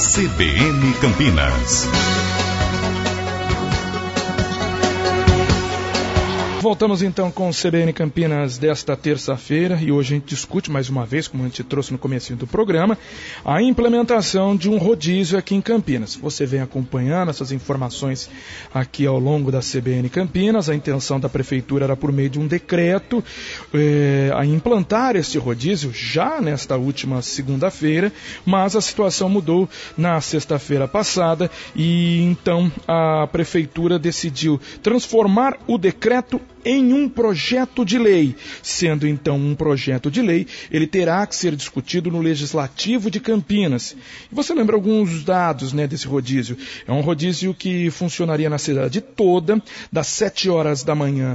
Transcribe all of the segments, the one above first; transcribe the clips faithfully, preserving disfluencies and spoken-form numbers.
C B N Campinas. Voltamos então com o C B N Campinas desta terça-feira e hoje a gente discute mais uma vez, como a gente trouxe no comecinho do programa, a implementação de um rodízio aqui em Campinas. Você vem acompanhando essas informações aqui ao longo da C B N Campinas. A intenção da Prefeitura era, por meio de um decreto, é, a implantar este rodízio já nesta última segunda-feira, mas a situação mudou na sexta-feira passada e então a Prefeitura decidiu transformar o decreto em um projeto de lei. Sendo então um projeto de lei, ele terá que ser discutido no Legislativo de Campinas. E você lembra alguns dados, né, desse rodízio? É um rodízio que funcionaria na cidade toda, das sete horas da manhã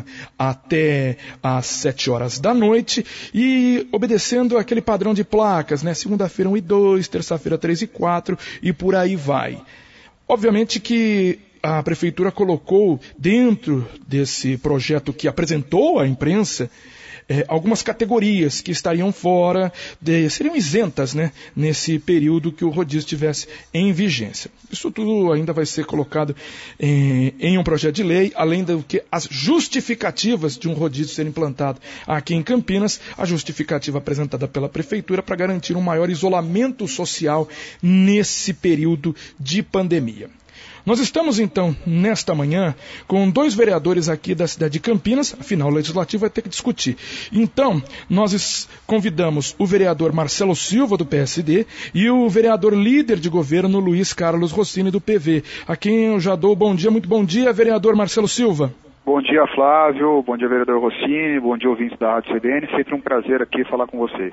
até às sete horas da noite, e obedecendo aquele padrão de placas, né? Segunda-feira um e dois, terça-feira três e quatro, e por aí vai. Obviamente que a Prefeitura colocou dentro desse projeto que apresentou à imprensa eh, algumas categorias que estariam fora, de, seriam isentas, né, nesse período que o rodízio estivesse em vigência. Isso tudo ainda vai ser colocado em, em um projeto de lei, além do que as justificativas de um rodízio ser implantado aqui em Campinas, a justificativa apresentada pela Prefeitura para garantir um maior isolamento social nesse período de pandemia. Nós estamos, então, nesta manhã, com dois vereadores aqui da cidade de Campinas, afinal, o Legislativo vai ter que discutir. Então, nós convidamos o vereador Marcelo Silva, do P S D, e o vereador líder de governo, Luiz Carlos Rossini, do P V, a quem eu já dou bom dia. Muito bom dia, vereador Marcelo Silva. Bom dia, Flávio. Bom dia, vereador Rossini. Bom dia, ouvintes da Rádio C B N. Sempre um prazer aqui falar com vocês.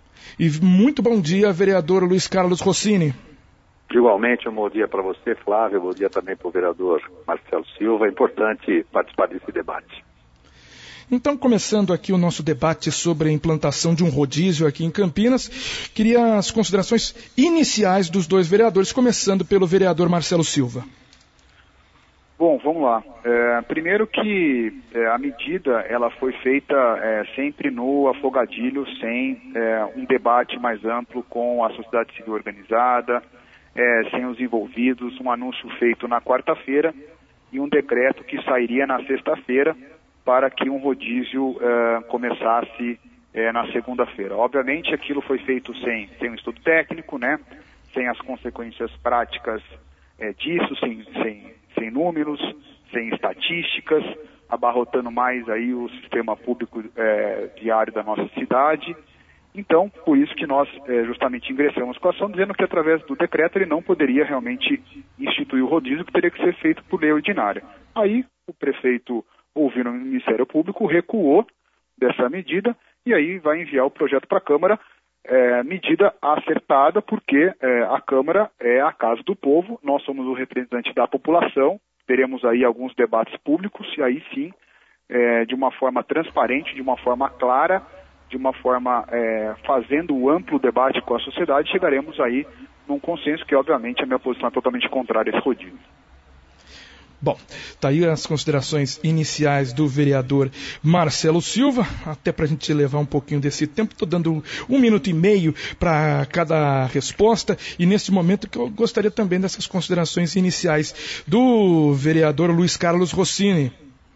E muito bom dia, vereador Luiz Carlos Rossini. Igualmente, um bom dia para você, Flávio, bom dia também para o vereador Marcelo Silva. É importante participar desse debate. Então, começando aqui o nosso debate sobre a implantação de um rodízio aqui em Campinas, queria as considerações iniciais dos dois vereadores, começando pelo vereador Marcelo Silva. Bom, vamos lá. É, primeiro que é, a medida ela foi feita é, sempre no afogadilho, sem é, um debate mais amplo com a sociedade civil organizada, É, sem os envolvidos, um anúncio feito na quarta-feira e um decreto que sairia na sexta-feira para que um rodízio é, começasse é, na segunda-feira. Obviamente aquilo foi feito sem, sem um estudo técnico, né? Sem as consequências práticas é, disso, sem, sem, sem números, sem estatísticas, abarrotando mais aí o sistema público é, diário da nossa cidade. Então, por isso que nós é, justamente ingressamos com a ação, dizendo que através do decreto ele não poderia realmente instituir o rodízio, que teria que ser feito por lei ordinária. Aí o prefeito, ouvindo o Ministério Público, recuou dessa medida e aí vai enviar o projeto para a Câmara, é, medida acertada, porque é, a Câmara é a casa do povo, nós somos o representante da população, teremos aí alguns debates públicos e aí sim, é, de uma forma transparente, de uma forma clara, de uma forma é, fazendo um amplo debate com a sociedade, chegaremos aí num consenso que, obviamente, a minha posição é totalmente contrária a esse rodízio. Bom, tá aí as considerações iniciais do vereador Marcelo Silva, até para a gente levar um pouquinho desse tempo, estou dando um minuto e meio para cada resposta, e neste momento que eu gostaria também dessas considerações iniciais do vereador Luiz Carlos Rossini.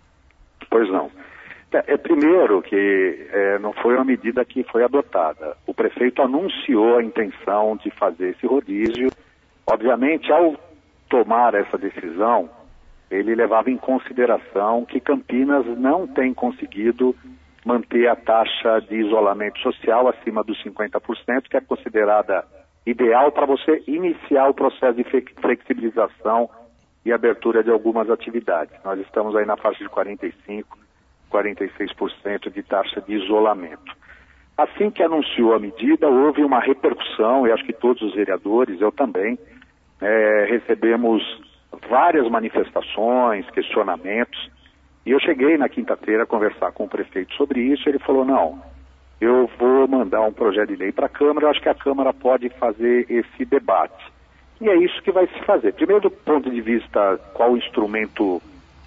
Pois não. É, é primeiro que é, não foi uma medida que foi adotada. O prefeito anunciou a intenção de fazer esse rodízio. Obviamente, ao tomar essa decisão, ele levava em consideração que Campinas não tem conseguido manter a taxa de isolamento social acima dos cinquenta por cento, que é considerada ideal para você iniciar o processo de flexibilização e abertura de algumas atividades. Nós estamos aí na faixa de quarenta e cinco por cento, quarenta e seis por cento de taxa de isolamento. Assim que anunciou a medida, houve uma repercussão, e acho que todos os vereadores, eu também, é, recebemos várias manifestações, questionamentos, e eu cheguei na quinta-feira a conversar com o prefeito sobre isso, e ele falou, não, eu vou mandar um projeto de lei para a Câmara, eu acho que a Câmara pode fazer esse debate. E é isso que vai se fazer. Primeiro, do ponto de vista, qual o instrumento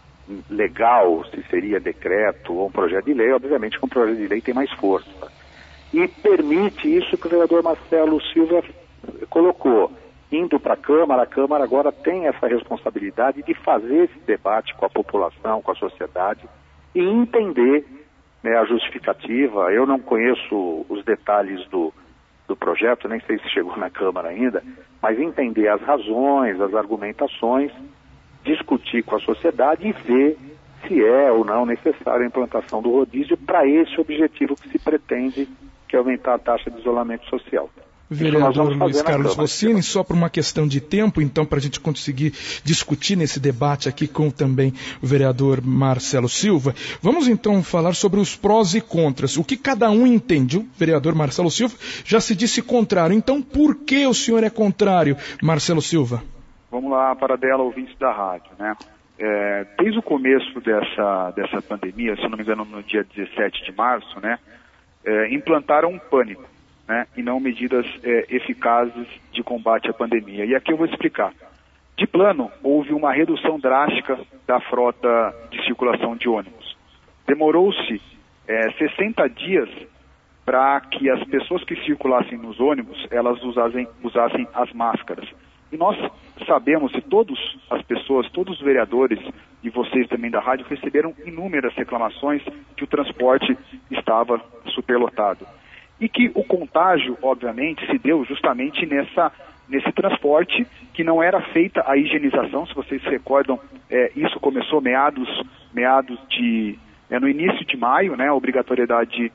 legal, se seria decreto ou um projeto de lei, obviamente que um projeto de lei tem mais força. E permite isso que o vereador Marcelo Silva colocou, indo para a Câmara, a Câmara agora tem essa responsabilidade de fazer esse debate com a população, com a sociedade e entender, né, a justificativa. Eu não conheço os detalhes do, do projeto, nem sei se chegou na Câmara ainda, mas entender as razões, as argumentações, discutir com a sociedade e ver se é ou não necessária a implantação do rodízio para esse objetivo que se pretende, que é aumentar a taxa de isolamento social. Vereador Luiz Carlos Rossini, só por uma questão de tempo, então, para a gente conseguir discutir nesse debate aqui com também o vereador Marcelo Silva, vamos então falar sobre os prós e contras, o que cada um entende. O vereador Marcelo Silva já se disse contrário, então por que o senhor é contrário, Marcelo Silva? Vamos lá, para dela, ouvintes da rádio, né? É, desde o começo dessa, dessa pandemia, se não me engano no dia dezessete de março, né, é, implantaram um pânico, né, e não medidas é, eficazes de combate à pandemia. E aqui eu vou explicar. De plano, houve uma redução drástica da frota de circulação de ônibus. Demorou-se é, sessenta dias para que as pessoas que circulassem nos ônibus, elas usassem, usassem as máscaras. E nós sabemos, e todas as pessoas, todos os vereadores e vocês também da rádio receberam inúmeras reclamações que o transporte estava superlotado. E que o contágio, obviamente, se deu justamente nessa, nesse transporte que não era feita a higienização. Se vocês se recordam, é, isso começou meados, meados de, é, no início de maio, né, a obrigatoriedade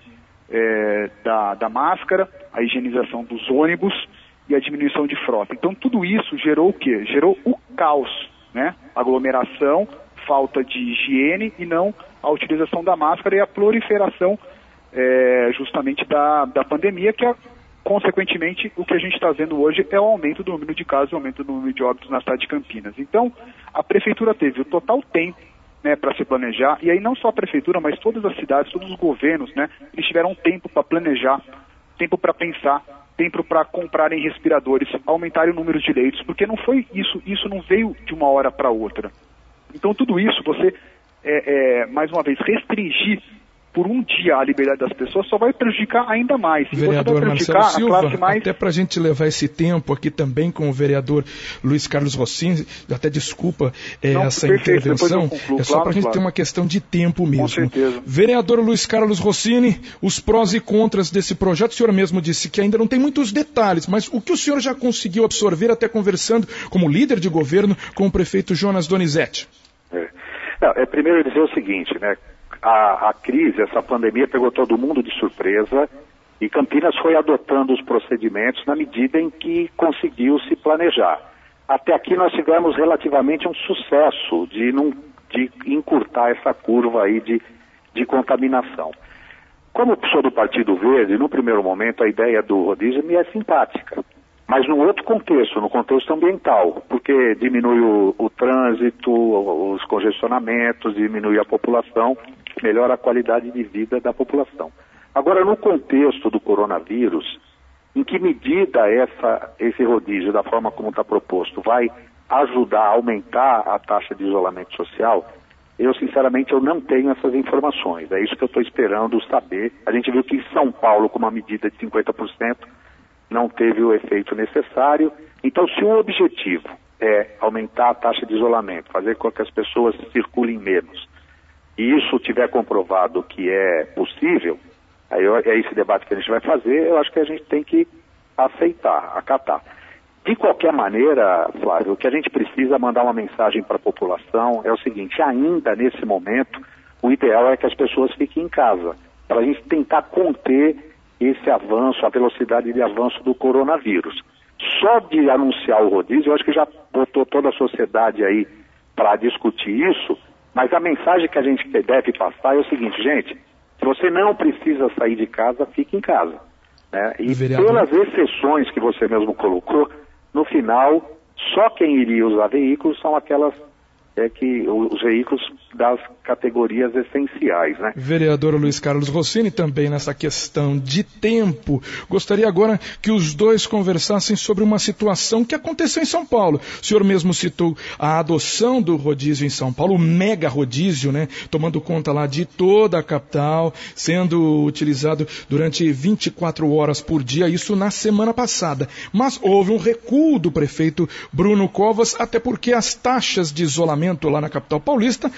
é, da, da máscara, a higienização dos ônibus e a diminuição de frota. Então tudo isso gerou o quê? Gerou o caos, né? Aglomeração, falta de higiene e não a utilização da máscara e a proliferação é, justamente da, da pandemia, que é, consequentemente, o que a gente está vendo hoje é o aumento do número de casos, o aumento do número de óbitos na cidade de Campinas. Então, a prefeitura teve o total tempo, né, para se planejar, e aí não só a prefeitura, mas todas as cidades, todos os governos, né, eles tiveram tempo para planejar, tempo para pensar, tempo para comprarem respiradores, aumentarem o número de leitos, porque não foi isso, isso não veio de uma hora para outra. Então tudo isso, você, é, é, mais uma vez, restringir por um dia a liberdade das pessoas só vai prejudicar ainda mais. E vereador você vai prejudicar Marcelo Silva, a classe mais... até para a gente levar esse tempo aqui também com o vereador Luiz Carlos Rossini, até desculpa é, Não, essa perfeito, intervenção, concluo, é só claro, para a gente claro. ter uma questão de tempo mesmo. Com certeza. Vereador Luiz Carlos Rossini, os prós e contras desse projeto, o senhor mesmo disse que ainda não tem muitos detalhes, mas o que o senhor já conseguiu absorver até conversando como líder de governo com o prefeito Jonas Donizete? É. Não, é primeiro dizer o seguinte, né? A, a crise, essa pandemia pegou todo mundo de surpresa e Campinas foi adotando os procedimentos na medida em que conseguiu se planejar. Até aqui nós tivemos relativamente um sucesso de, não, de encurtar essa curva aí de, de contaminação. Como sou do Partido Verde, no primeiro momento a ideia do rodízio me é simpática, mas num outro contexto, no contexto ambiental, porque diminui o, o trânsito, os congestionamentos, diminui a população, melhora a qualidade de vida da população. Agora, no contexto do coronavírus, em que medida essa, esse rodízio, da forma como está proposto, vai ajudar a aumentar a taxa de isolamento social, eu, sinceramente, eu não tenho essas informações. É isso que eu estou esperando saber. A gente viu que em São Paulo, com uma medida de cinquenta por cento, não teve o efeito necessário. Então, se o objetivo é aumentar a taxa de isolamento, fazer com que as pessoas circulem menos, e isso tiver comprovado que é possível, aí é esse debate que a gente vai fazer, eu acho que a gente tem que aceitar, acatar. De qualquer maneira, Flávio, o que a gente precisa é mandar uma mensagem para a população é o seguinte: ainda nesse momento, o ideal é que as pessoas fiquem em casa, para a gente tentar conter esse avanço, a velocidade de avanço do coronavírus. Só de anunciar o rodízio, eu acho que já botou toda a sociedade aí para discutir isso, mas a mensagem que a gente deve passar é o seguinte: gente, se você não precisa sair de casa, fique em casa, né? E vereador, pelas exceções que você mesmo colocou, no final, só quem iria usar veículos são aquelas, é, que, os veículos das categorias essenciais, né? Vereador Luiz Carlos Rossini, também nessa questão de tempo, gostaria agora que os dois conversassem sobre uma situação que aconteceu em São Paulo. O senhor mesmo citou a adoção do rodízio em São Paulo, o mega rodízio, né? Tomando conta lá de toda a capital, sendo utilizado durante vinte e quatro horas por dia, isso na semana passada. Mas houve um recuo do prefeito Bruno Covas, até porque as taxas de isolamento lá na capital paulista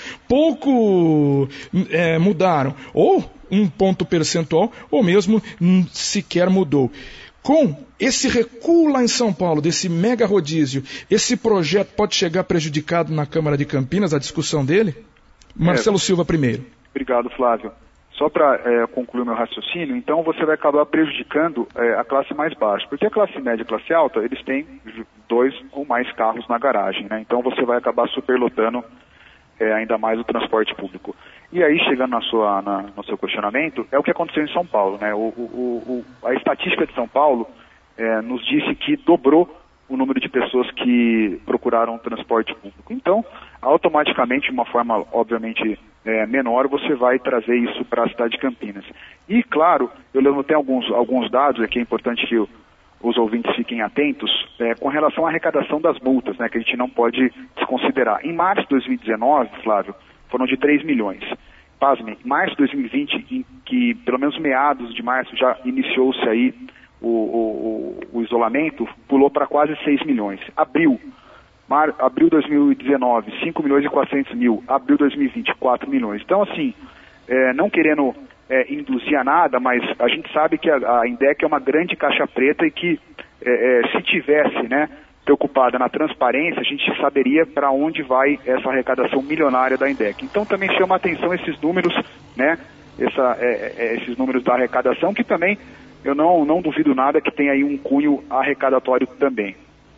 pouco é, mudaram, ou um ponto percentual, ou mesmo hum, sequer mudou. Com esse recuo lá em São Paulo, desse mega rodízio, esse projeto pode chegar prejudicado na Câmara de Campinas, a discussão dele? Marcelo é, Silva primeiro. Obrigado, Flávio. Só para é, concluir meu raciocínio, então você vai acabar prejudicando é, a classe mais baixa, porque a classe média e a classe alta, eles têm dois ou mais carros na garagem, né? Então você vai acabar superlotando é, ainda mais o transporte público. E aí, chegando na sua, na, no seu questionamento, é o que aconteceu em São Paulo, né? O, o, o, a estatística de São Paulo é, nos disse que dobrou o número de pessoas que procuraram transporte público. Então, automaticamente, de uma forma, obviamente, é, menor, você vai trazer isso para a cidade de Campinas. E, claro, eu levantei alguns, alguns dados aqui, é importante que o, os ouvintes fiquem atentos, é, com relação à arrecadação das multas, né, que a gente não pode desconsiderar. Em março de dois mil e dezenove, Flávio, foram de três milhões. Pasmem, em março de dois mil e vinte, em que pelo menos meados de março já iniciou-se aí o, o, o isolamento, pulou para quase seis milhões. Abril, mar, abril de dois mil e dezenove, cinco milhões e quatrocentos mil. Abril de dois mil e vinte, quatro milhões. Então, assim, é, não querendo é, induzir a nada, mas a gente sabe que a, a INDEC é uma grande caixa preta e que é, é, se tivesse, né, preocupada na transparência, a gente saberia para onde vai essa arrecadação milionária da INDEC. Então também chama a atenção esses números, né, essa, é, é, esses números da arrecadação, que também eu não, não duvido nada que tem aí um cunho arrecadatório também.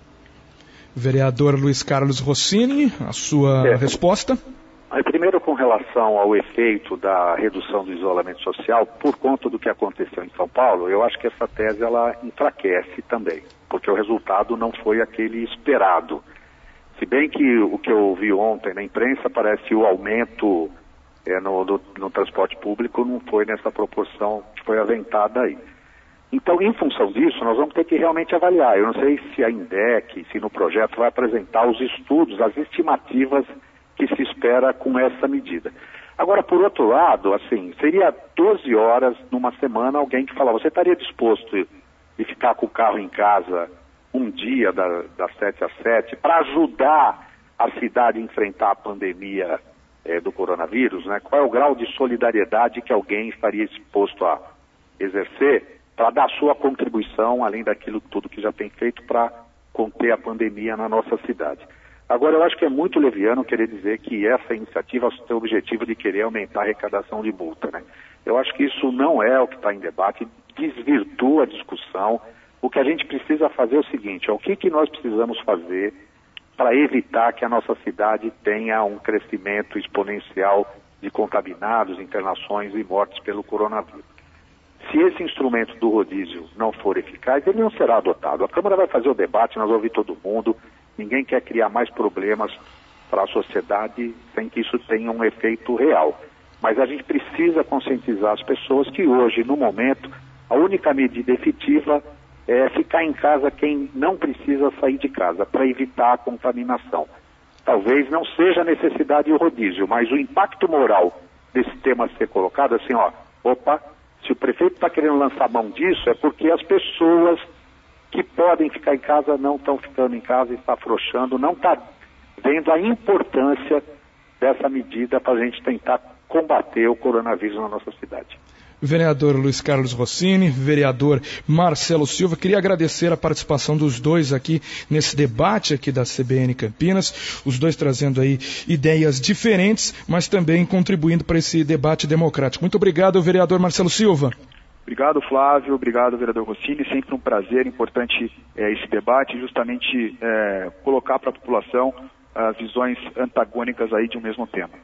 Vereador Luiz Carlos Rossini, a sua é. resposta? Aí, primeiro, com relação ao efeito da redução do isolamento social, por conta do que aconteceu em São Paulo, eu acho que essa tese ela enfraquece também, porque o resultado não foi aquele esperado. Se bem que o que eu vi ontem na imprensa parece que o aumento é, no, no, no transporte público não foi nessa proporção que foi aventada aí. Então, em função disso, nós vamos ter que realmente avaliar. Eu não sei se a INDEC, se no projeto vai apresentar os estudos, as estimativas que se espera com essa medida. Agora, por outro lado, assim, seria doze horas numa semana alguém que fala, você estaria disposto de ficar com o carro em casa um dia da, das sete às sete para ajudar a cidade a enfrentar a pandemia é, do coronavírus, né? Qual é o grau de solidariedade que alguém estaria disposto a exercer para dar sua contribuição, além daquilo tudo que já tem feito para conter a pandemia na nossa cidade. Agora, eu acho que é muito leviano querer dizer que essa iniciativa tem o objetivo de querer aumentar a arrecadação de multa, né? Eu acho que isso não é o que está em debate, desvirtua a discussão. O que a gente precisa fazer é o seguinte, é o que, que nós precisamos fazer para evitar que a nossa cidade tenha um crescimento exponencial de contaminados, internações e mortes pelo coronavírus. Se esse instrumento do rodízio não for eficaz, ele não será adotado. A Câmara vai fazer o debate, nós vamos ouvir todo mundo. Ninguém quer criar mais problemas para a sociedade sem que isso tenha um efeito real. Mas a gente precisa conscientizar as pessoas que hoje, no momento, a única medida efetiva é ficar em casa quem não precisa sair de casa, para evitar a contaminação. Talvez não seja a necessidade do rodízio, mas o impacto moral desse tema ser colocado, assim, ó, opa, se o prefeito está querendo lançar mão disso, é porque as pessoas que podem ficar em casa não estão ficando em casa, está afrouxando, não está vendo a importância dessa medida para a gente tentar combater o coronavírus na nossa cidade. Vereador Luiz Carlos Rossini, vereador Marcelo Silva, queria agradecer a participação dos dois aqui nesse debate aqui da C B N Campinas, os dois trazendo aí ideias diferentes, mas também contribuindo para esse debate democrático. Muito obrigado, vereador Marcelo Silva. Obrigado, Flávio. Obrigado, vereador Rossini. Sempre um prazer, importante é, esse debate, justamente é, colocar para a população as visões antagônicas aí de um mesmo tema.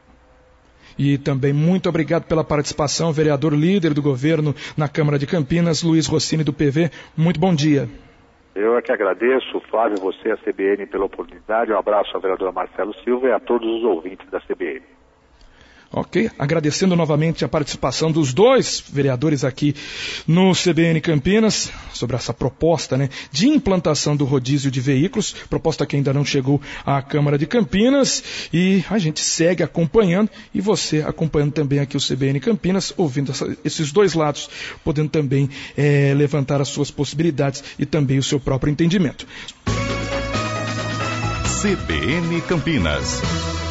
E também muito obrigado pela participação, vereador líder do governo na Câmara de Campinas, Luiz Rossini do P V. Muito bom dia. Eu é que agradeço, Flávio, você, a C B N, pela oportunidade. Um abraço ao vereador Marcelo Silva e a todos os ouvintes da C B N. Ok, agradecendo novamente a participação dos dois vereadores aqui no C B N Campinas sobre essa proposta, né, de implantação do rodízio de veículos, proposta que ainda não chegou à Câmara de Campinas, e a gente segue acompanhando, e você acompanhando também aqui o C B N Campinas, ouvindo essa, esses dois lados, podendo também é, levantar as suas possibilidades e também o seu próprio entendimento. C B N Campinas.